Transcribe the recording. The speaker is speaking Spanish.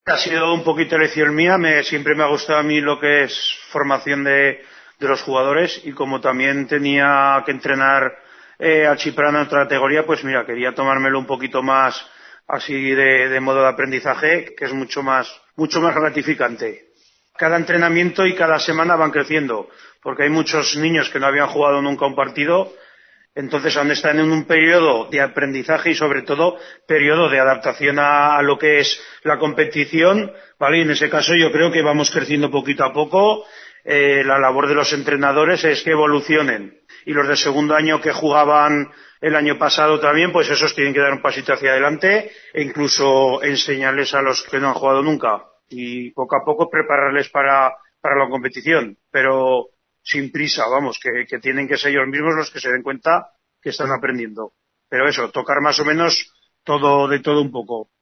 Ha sido un poquito elección mía, siempre me ha gustado a mí lo que es formación de los jugadores y como también tenía que entrenar a Chiprana en otra categoría, pues mira, quería tomármelo un poquito más así de modo de aprendizaje, que es mucho más gratificante. Cada entrenamiento y cada semana van creciendo, porque hay muchos niños que no habían jugado nunca un partido. Entonces, aún están en un periodo de aprendizaje y, sobre todo, periodo de adaptación a lo que es la competición, ¿vale? Y en ese caso yo creo que vamos creciendo poquito a poco. La labor de los entrenadores es que evolucionen. Y los de segundo año que jugaban el año pasado también, pues esos tienen que dar un pasito hacia adelante e incluso enseñarles a los que no han jugado nunca. Y poco a poco prepararles para la competición. Pero sin prisa, vamos, que tienen que ser ellos mismos los que se den cuenta que están aprendiendo. Pero eso, tocar más o menos todo, de todo un poco.